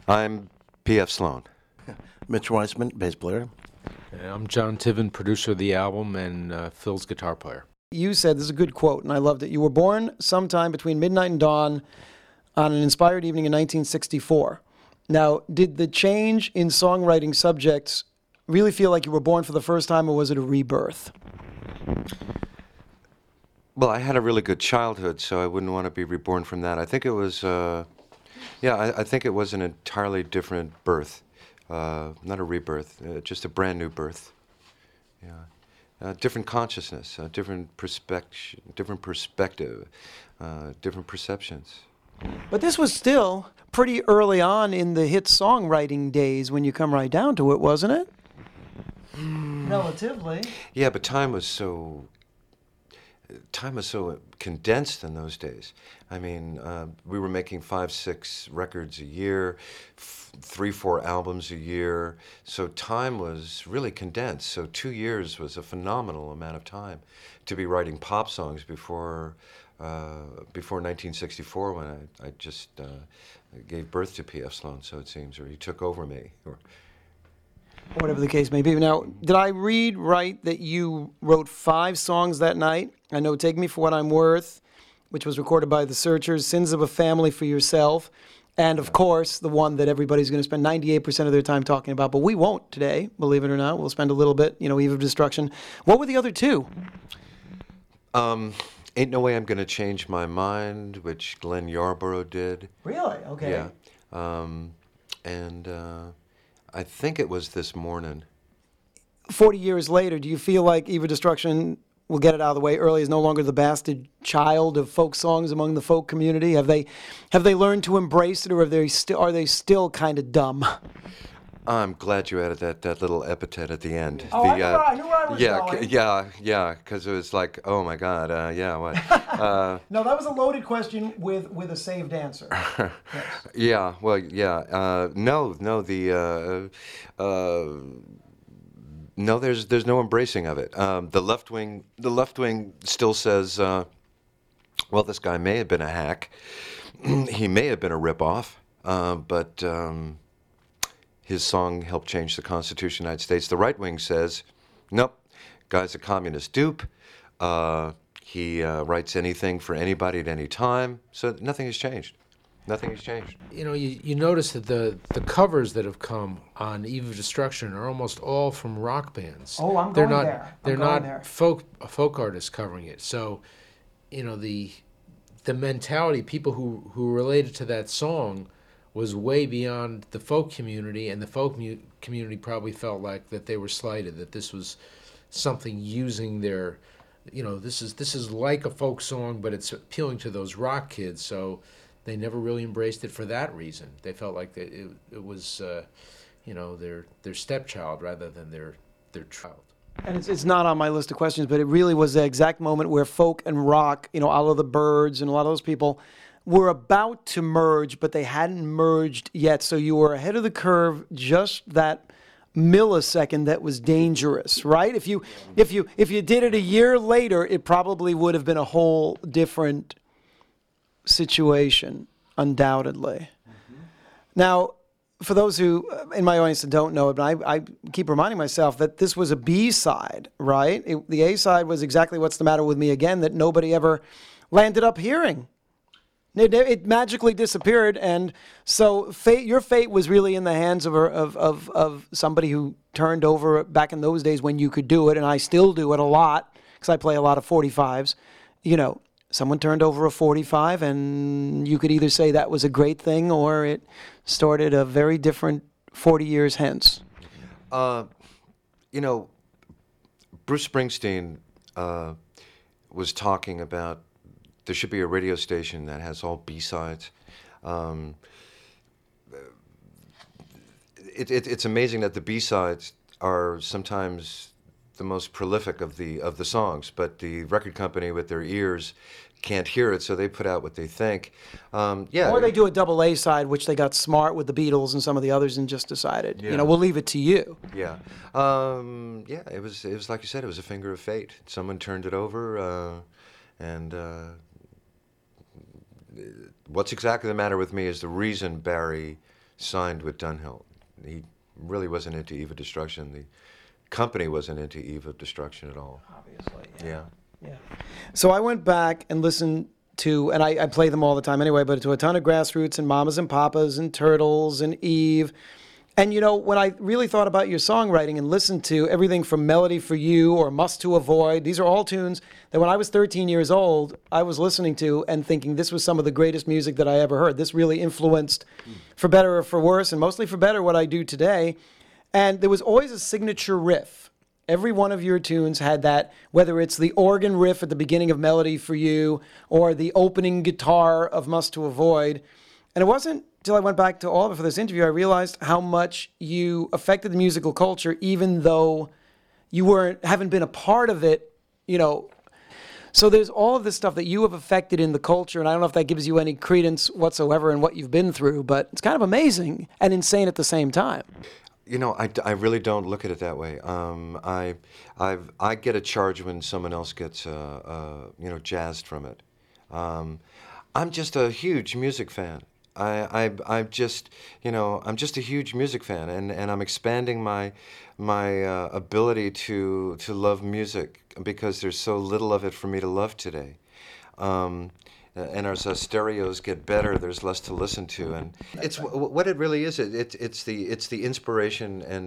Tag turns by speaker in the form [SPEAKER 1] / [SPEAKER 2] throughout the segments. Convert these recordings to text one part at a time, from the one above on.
[SPEAKER 1] I'm P.F. Sloan.
[SPEAKER 2] Mitch Weissman, bass player.
[SPEAKER 3] I'm John Tiven, producer of the album, and Phil's guitar player.
[SPEAKER 4] You said, this is a good quote, and I loved it. You were born sometime between midnight and dawn on an inspired evening in 1964. Now, did the change in songwriting subjects really feel like you were born for the first time, or was it a rebirth?
[SPEAKER 1] Well, I had a really good childhood, so I wouldn't want to be reborn from that. I think it was, I think it was an entirely different birth. Not a rebirth, just a brand new birth. Yeah, different consciousness, different perspective, different perceptions.
[SPEAKER 4] But this was still pretty early on in the hit songwriting days when you come right down to it, wasn't it? Relatively.
[SPEAKER 1] Yeah, but time was so condensed in those days. I mean, we were making 5, 6 records a year, 3, 4 albums a year. So time was really condensed. So 2 years was a phenomenal amount of time to be writing pop songs before 1964, when I just gave birth to P.F. Sloan, so it seems, or he took over me. Or
[SPEAKER 4] whatever the case may be. Now, did I read right that you wrote 5 songs that night? I know Take Me For What I'm Worth, which was recorded by The Searchers, Sins of a Family for Yourself, and of course, the one that everybody's going to spend 98% of their time talking about, but we won't today, believe it or not. We'll spend a little bit, Eve of Destruction. What were the other 2?
[SPEAKER 1] Ain't No Way I'm Gonna Change My Mind, which Glenn Yarborough did.
[SPEAKER 4] Really? Okay.
[SPEAKER 1] Yeah. And I think it was This Morning.
[SPEAKER 4] 40 years later, do you feel like Eve of Destruction, we'll get it out of the way early, is no longer the bastard child of folk songs among the folk community? Have they learned to embrace it, or are they still kind of dumb?
[SPEAKER 1] I'm glad you added that little epithet at the end.
[SPEAKER 4] Oh, I knew where I was going.
[SPEAKER 1] Yeah, because it was like, oh my God, what?
[SPEAKER 4] No, that was a loaded question with a saved answer. Yes.
[SPEAKER 1] Yeah, well, yeah. No, there's no embracing of it. The left wing still says, well, this guy may have been a hack, he may have been a ripoff, but his song helped change the Constitution of the United States. The right wing says, nope, guy's a communist dupe. He writes anything for anybody at any time. So nothing has changed. Nothing has changed.
[SPEAKER 3] You notice that the covers that have come on Eve of Destruction are almost all from rock bands.
[SPEAKER 4] Oh, I'm
[SPEAKER 3] they're
[SPEAKER 4] going
[SPEAKER 3] not,
[SPEAKER 4] there.
[SPEAKER 3] They're
[SPEAKER 4] I'm going
[SPEAKER 3] not
[SPEAKER 4] there.
[SPEAKER 3] folk artists covering it. So, the mentality, people who related to that song was way beyond the folk community, and the folk community probably felt like that they were slighted, that this was something using their, this is like a folk song, but it's appealing to those rock kids, so they never really embraced it for that reason. They felt like that it was, their stepchild rather than their child.
[SPEAKER 4] And it's not on my list of questions, but it really was the exact moment where folk and rock, all of the Byrds and a lot of those people were about to merge, but they hadn't merged yet. So you were ahead of the curve, just that millisecond that was dangerous, right? If you did it a year later, it probably would have been a whole different situation, undoubtedly. Mm-hmm. Now, for those who in my audience that don't know it, but I keep reminding myself that this was a B-side, right? The A-side was Exactly What's the Matter with Me Again, that nobody ever landed up hearing. It magically disappeared, and so your fate was really in the hands of somebody who turned over back in those days when you could do it, and I still do it a lot because I play a lot of 45s. Someone turned over a 45, and you could either say that was a great thing or it started a very different 40 years hence.
[SPEAKER 1] Bruce Springsteen was talking about there should be a radio station that has all B-sides. It's amazing that the B-sides are sometimes the most prolific of the songs, but the record company with their ears can't hear it, so they put out what they think. Or
[SPEAKER 4] they do a double A side, which they got smart with the Beatles and some of the others and just decided, we'll leave it to you.
[SPEAKER 1] Yeah. It was like you said, it was a finger of fate. Someone turned it over, and what's exactly the matter with me is the reason Barry signed with Dunhill. He really wasn't into Eve of Destruction. The company wasn't into Eve of Destruction at all.
[SPEAKER 4] Obviously,
[SPEAKER 1] Yeah.
[SPEAKER 4] yeah. So I went back and listened to, and I play them all the time anyway, but to a ton of Grassroots and Mamas and Papas and Turtles and Eve. And, you know, when I really thought about your songwriting and listened to everything from Melody for You or Must to Avoid, these are all tunes that when I was 13 years old, I was listening to and thinking this was some of the greatest music that I ever heard. This really influenced, for better or for worse, and mostly for better, what I do today. And there was always a signature riff. Every one of your tunes had that, whether it's the organ riff at the beginning of Melody for You or the opening guitar of Must to Avoid. And it wasn't until I went back to all of it for this interview, I realized how much you affected the musical culture, even though you haven't been a part of it, you know. So there's all of this stuff that you have affected in the culture, and I don't know if that gives you any credence whatsoever in what you've been through, but it's kind of amazing and insane at the same time.
[SPEAKER 1] You know, I really don't look at it that way. I get a charge when someone else gets jazzed from it. I'm just a huge music fan. I'm just a huge music fan, and I'm expanding my ability to love music because there's so little of it for me to love today. And as our stereos get better, there's less to listen to, and it's what it really is. It's the inspiration and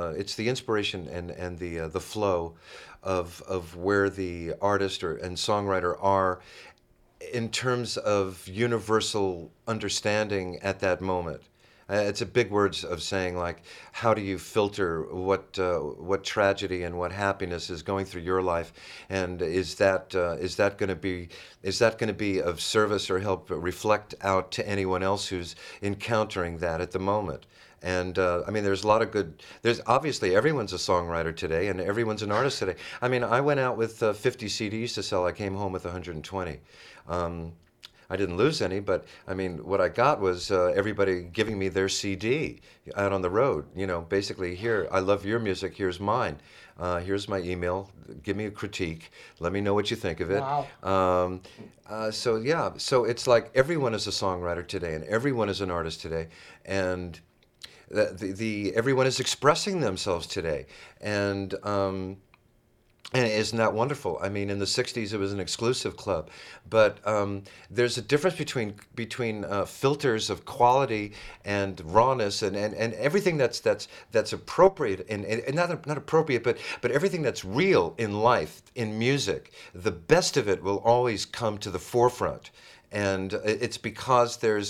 [SPEAKER 1] the flow of where the artist and songwriter are in terms of universal understanding at that moment. It's a big words of saying, like, how do you filter what tragedy and what happiness is going through your life, and is that going to be of service or help reflect out to anyone else who's encountering that at the moment? And I mean, there's a lot of good. There's obviously everyone's a songwriter today, and everyone's an artist today. I mean, I went out with 50 CDs to sell. I came home with 120. I didn't lose any, but I mean, what I got was everybody giving me their CD out on the road. You know, basically, here, I love your music. Here's mine. Here's my email. Give me a critique. Let me know what you think of it.
[SPEAKER 4] Wow.
[SPEAKER 1] So it's like everyone is a songwriter today, and everyone is an artist today, and everyone is expressing themselves today, and isn't that wonderful? I mean, in the '60s it was an exclusive club, but there's a difference between filters of quality and rawness and everything that's appropriate and not appropriate, but everything that's real in life, in music. The best of it will always come to the forefront. And it's because there's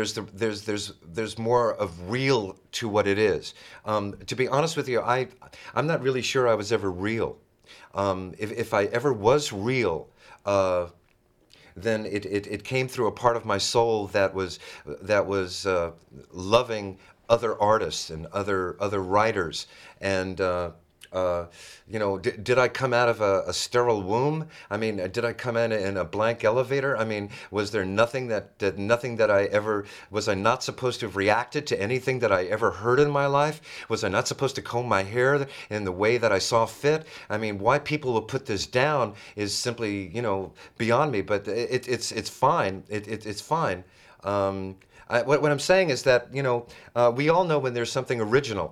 [SPEAKER 1] more of real to what it is. To be honest with you, I'm not really sure I was ever real. If I ever was real, then it came through a part of my soul that was loving other artists and other writers, and did I come out of a sterile womb? I mean, did I come in a blank elevator? I mean, was there nothing that I ever, was I not supposed to have reacted to anything that I ever heard in my life? Was I not supposed to comb my hair in the way that I saw fit? I mean, why people will put this down is simply, beyond me, but it's fine. It's fine. What I'm saying is that we all know when there's something original,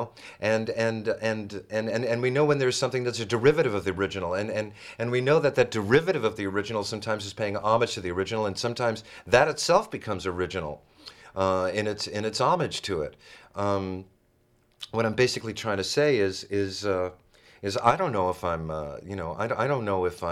[SPEAKER 1] and we know when there's something that's a derivative of the original, and we know that derivative of the original sometimes is paying homage to the original, and sometimes that itself becomes original in its homage to it. What I'm basically trying to say is I don't know if I'm I don't know if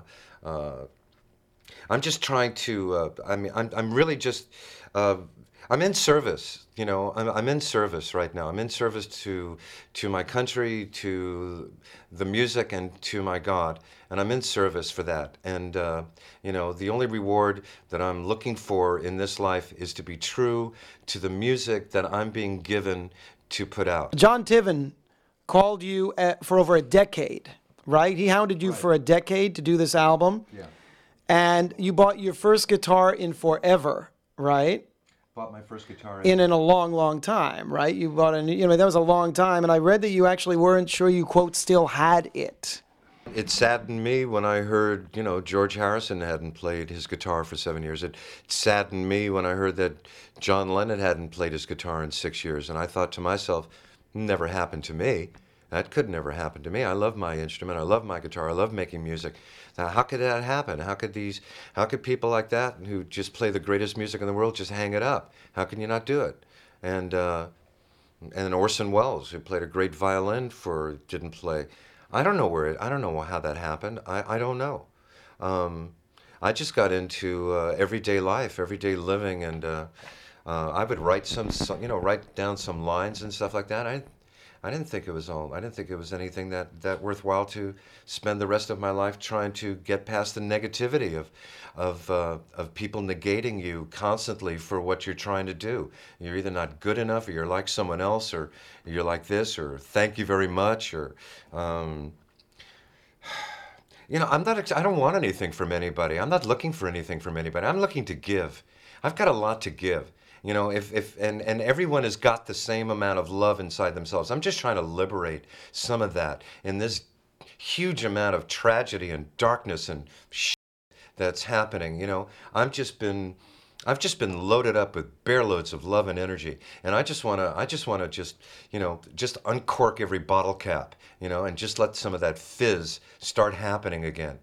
[SPEAKER 1] I'm just trying to I'm really just. I'm in service, I'm in service right now. I'm in service to my country, to the music, and to my God. And I'm in service for that. And, the only reward that I'm looking for in this life is to be true to the music that I'm being given to put out.
[SPEAKER 4] John Tiven called you for over a decade, right? He hounded you for a decade to do this album.
[SPEAKER 1] Yeah.
[SPEAKER 4] And you bought your first guitar in forever, right?
[SPEAKER 1] Bought my first guitar
[SPEAKER 4] in a long, long time, right? You bought that was a long time, and I read that you actually weren't sure you, quote, still had it.
[SPEAKER 1] it saddened me when I heard, George Harrison hadn't played his guitar for 7 years. It saddened me when I heard that John Lennon hadn't played his guitar in 6 years. And I thought to myself, never happened to me. That could never happen to me. I love my instrument. I love my guitar. I love making music. Now, how could that happen? How could people like that who just play the greatest music in the world just hang it up? How can you not do it? And Orson Welles, who played a great violin didn't play. I don't know how that happened. I don't know. I just got into everyday life, everyday living, and I would write write down some lines and stuff like that. I didn't think it was anything that worthwhile to spend the rest of my life trying to get past the negativity of people negating you constantly for what you're trying to do. You're either not good enough, or you're like someone else, or you're like this, or thank you very much, or I don't want anything from anybody. I'm not looking for anything from anybody. I'm looking to give. I've got a lot to give. And everyone has got the same amount of love inside themselves. I'm just trying to liberate some of that in this huge amount of tragedy and darkness and shit that's happening. I've just been loaded up with bear loads of love and energy, and I just want to just uncork every bottle cap, and just let some of that fizz start happening again,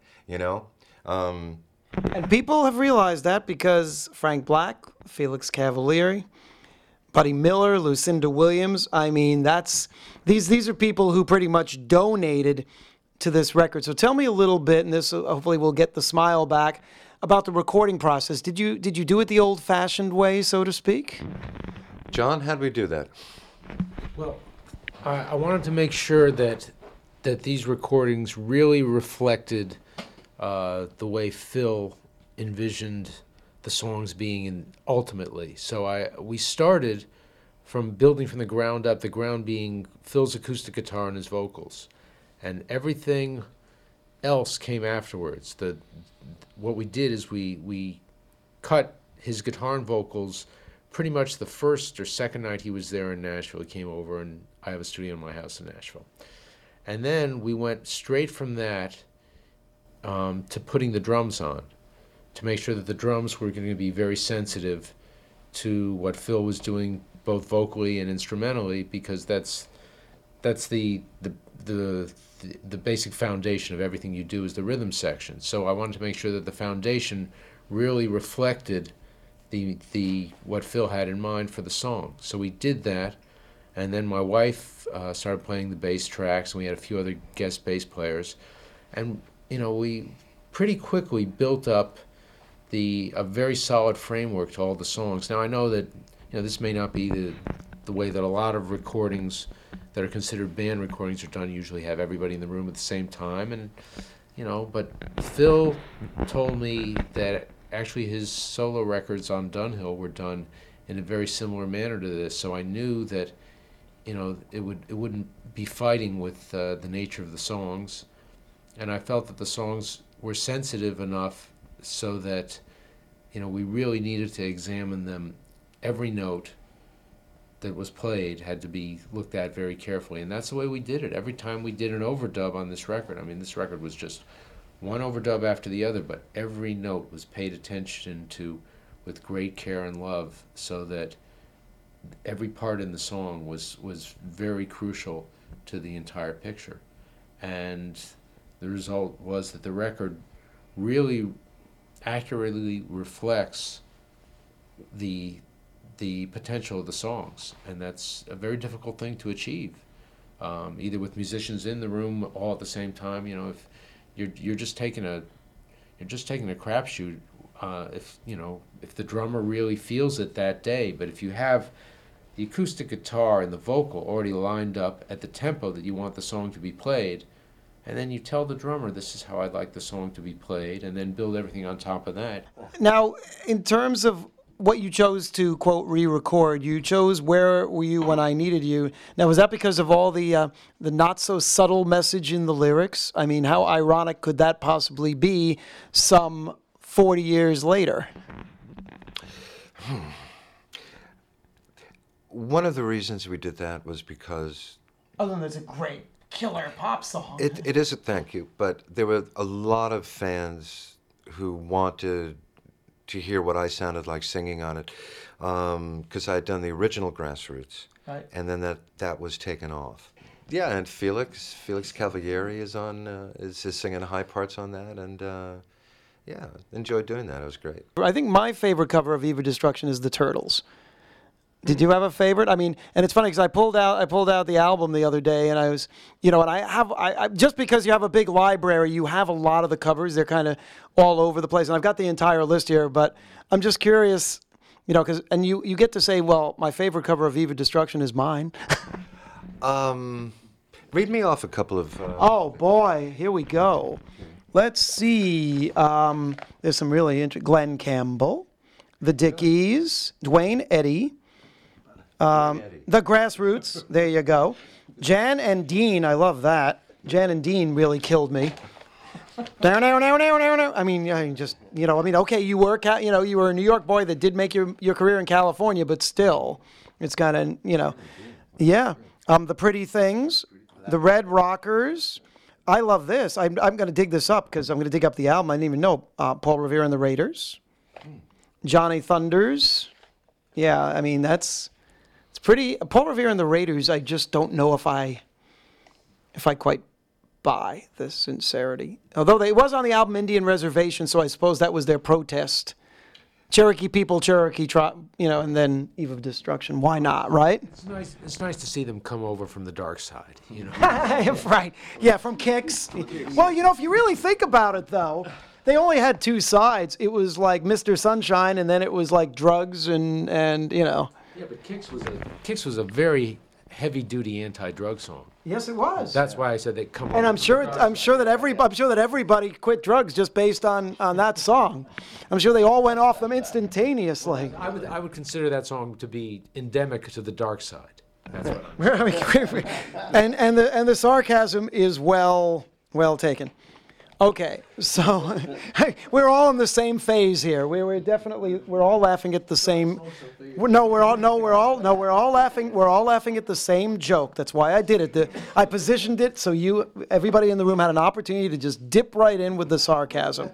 [SPEAKER 4] And people have realized that because Frank Black, Felix Cavaliere, Buddy Miller, Lucinda Williams, I mean, these are people who pretty much donated to this record. So tell me a little bit, and this hopefully will get the smile back, about the recording process. Did you do it the old-fashioned way, so to speak?
[SPEAKER 1] John, how'd we do that?
[SPEAKER 3] Well, I wanted to make sure that these recordings really reflected the way Phil envisioned the songs being ultimately. So we started from building from the ground up, the ground being Phil's acoustic guitar and his vocals. And everything else came afterwards. What we did is we cut his guitar and vocals pretty much the first or second night he was there in Nashville. He came over, and I have a studio in my house in Nashville. And then we went straight from that to putting the drums on, to make sure that the drums were going to be very sensitive to what Phil was doing, both vocally and instrumentally, because that's the basic foundation of everything you do is the rhythm section. So I wanted to make sure that the foundation really reflected the what Phil had in mind for the song. So we did that, and then my wife started playing the bass tracks, and we had a few other guest bass players, and we pretty quickly built up a very solid framework to all the songs. Now I know that this may not be the way that a lot of recordings that are considered band recordings are done. Usually have everybody in the room at the same time, and but Phil told me that actually his solo records on Dunhill were done in a very similar manner to this. So I knew that it wouldn't be fighting with the nature of the songs, and I felt that the songs were sensitive enough so that we really needed to examine them. Every note that was played had to be looked at very carefully, and that's the way we did it. Every time we did an overdub on this record, I mean, this record was just one overdub after the other, but every note was paid attention to with great care and love, so that every part in the song was very crucial to the entire picture. And the result was that the record really accurately reflects the potential of the songs, and that's a very difficult thing to achieve, either with musicians in the room all at the same time. If you're just taking a crapshoot, if the drummer really feels it that day, but if you have the acoustic guitar and the vocal already lined up at the tempo that you want the song to be played, and then you tell the drummer, this is how I'd like the song to be played, and then build everything on top of that.
[SPEAKER 4] Now, in terms of what you chose to, quote, re-record, you chose Where Were You When I Needed You. Now, was that because of all the not-so-subtle message in the lyrics? I mean, how ironic could that possibly be some 40 years later?
[SPEAKER 1] One of the reasons we did that was because...
[SPEAKER 4] Other than it's a great killer pop song.
[SPEAKER 1] It is a thank you, but there were a lot of fans who wanted to hear what I sounded like singing on it, because I had done the original Grassroots,
[SPEAKER 4] Right.
[SPEAKER 1] and then that was taken off. Yeah, and Felix Cavalieri is singing high parts on that, and yeah, enjoyed doing that. It was great.
[SPEAKER 4] I think my favorite cover of Eve of Destruction is the Turtles. Did you have a favorite? I mean, and it's funny because I pulled out the album the other day, and I was, and I just because you have a big library, you have a lot of the covers. They're kind of all over the place, and I've got the entire list here. But I'm just curious, because you get to say, well, my favorite cover of Eve of Destruction is mine.
[SPEAKER 1] Read me off a couple of.
[SPEAKER 4] Oh boy, here we go. Let's see. There's some really interesting. Glenn Campbell, the Dickies, Dwayne Eddy. The Grassroots, there you go. Jan and Dean, I love that. Jan and Dean really killed me. Now. I mean, okay, you were a New York boy that did make your career in California, but still, it's kind of, yeah. The Pretty Things, the Red Rockers. I love this. I'm going to dig this up because I'm going to dig up the album. I didn't even know. Paul Revere and the Raiders. Johnny Thunders. Yeah, I mean, it's pretty. Paul Revere and the Raiders, I just don't know if I quite buy the sincerity. Although it was on the album Indian Reservation, so I suppose that was their protest. Cherokee people, Cherokee tribe, and then Eve of Destruction. Why not, right?
[SPEAKER 3] It's nice to see them come over from the dark side,
[SPEAKER 4] Right. Yeah, from Kicks. Well, if you really think about it, though, they only had two sides. It was like Mr. Sunshine, and then it was like drugs and. Yeah,
[SPEAKER 3] but Kicks was a very heavy-duty anti-drug song.
[SPEAKER 4] Yes, it was.
[SPEAKER 3] That's why I said they come.
[SPEAKER 4] And I'm sure that everybody quit drugs just based on that song. I'm sure they all went off them instantaneously.
[SPEAKER 3] I would consider that song to be endemic to the dark side. That's what
[SPEAKER 4] and the sarcasm is well taken. Okay, so we're all in the same phase here. We're all laughing at the same. We're all laughing at the same joke. That's why I did it. I positioned it so everybody in the room had an opportunity to just dip right in with the sarcasm.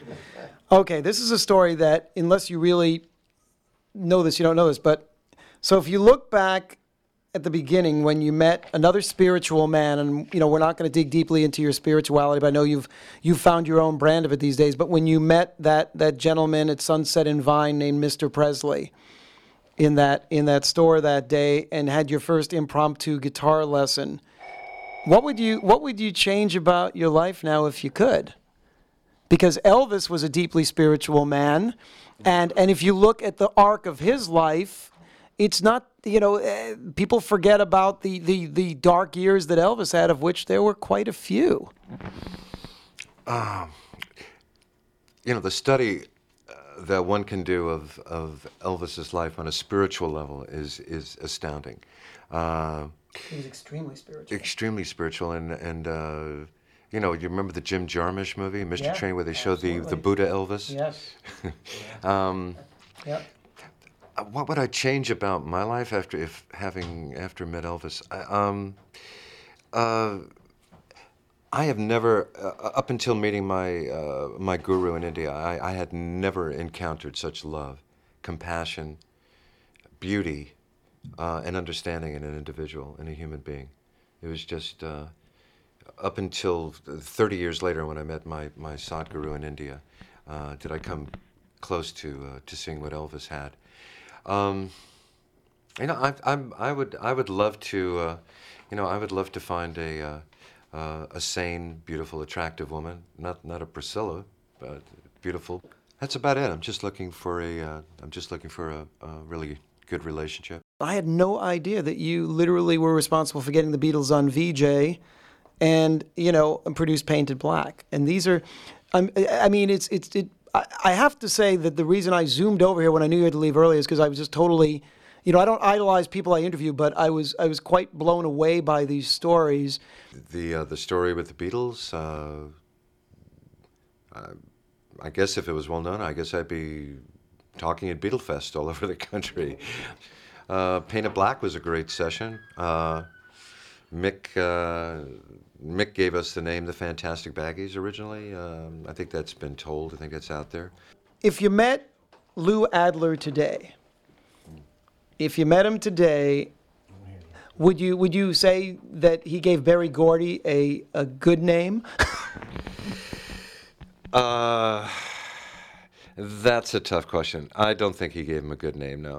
[SPEAKER 4] Okay, this is a story that, unless you really know this, you don't know this. But so if you look back at the beginning when you met another spiritual man, and we're not going to dig deeply into your spirituality, but I know you've found your own brand of it these days. But when you met that gentleman at Sunset and Vine named Mr. Presley in that store that day and had your first impromptu guitar lesson, what would you change about your life now if you could? Because Elvis was a deeply spiritual man, and if you look at the arc of his life, it's not, people forget about the dark years that Elvis had, of which there were quite a few.
[SPEAKER 1] The study that one can do of Elvis's life on a spiritual level is astounding.
[SPEAKER 4] He was extremely spiritual.
[SPEAKER 1] Extremely spiritual, and you remember the Jim Jarmusch movie, Mr. Train, where they show the Buddha Elvis?
[SPEAKER 4] Yes. Yep.
[SPEAKER 1] What would I change about my life after met Elvis? I have never, up until meeting my guru in India, I had never encountered such love, compassion, beauty, and understanding in an individual, in a human being. It was just up until 30 years later, when I met my Sadhguru in India, did I come close to seeing what Elvis had. I would love to, I would love to find a sane, beautiful, attractive woman. Not a Priscilla, but beautiful. That's about it. I'm just looking for a really good relationship.
[SPEAKER 4] I had no idea that you literally were responsible for getting the Beatles on VJ, and produced Painted Black. And these are, I have to say that the reason I zoomed over here when I knew you had to leave early is because I was just totally, I don't idolize people I interview, but I was quite blown away by these stories.
[SPEAKER 1] The story with the Beatles, I guess if it was well known, I guess I'd be talking at Beatlefest all over the country. Painted Black was a great session. Mick gave us the name the Fantastic Baggies originally. I think that's been told. I think that's out there.
[SPEAKER 4] If you met Lou Adler today, would you say that he gave Berry Gordy a good name?
[SPEAKER 1] That's a tough question. I don't think he gave him a good name. No.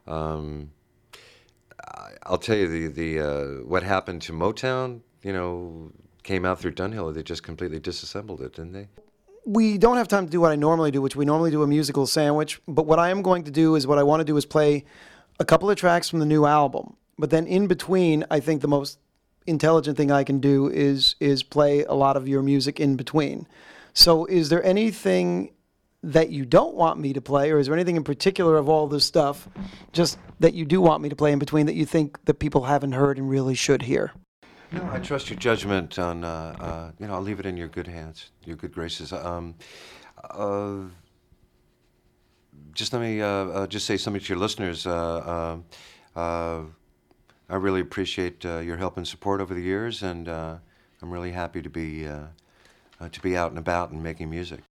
[SPEAKER 1] I'll tell you the what happened to Motown. Came out through Dunhill. They just completely disassembled it, didn't they?
[SPEAKER 4] We don't have time to do what I normally do, which we normally do a musical sandwich. But what I am going to do is what I want to do is play a couple of tracks from the new album. But then in between, I think the most intelligent thing I can do is play a lot of your music in between. So is there anything that you don't want me to play, or is there anything in particular of all this stuff just that you do want me to play in between that you think that people haven't heard and really should hear?
[SPEAKER 1] No, I trust your judgment on, I'll leave it in your good hands, your good graces. Just let me just say something to your listeners. I really appreciate your help and support over the years, and I'm really happy to be out and about and making music.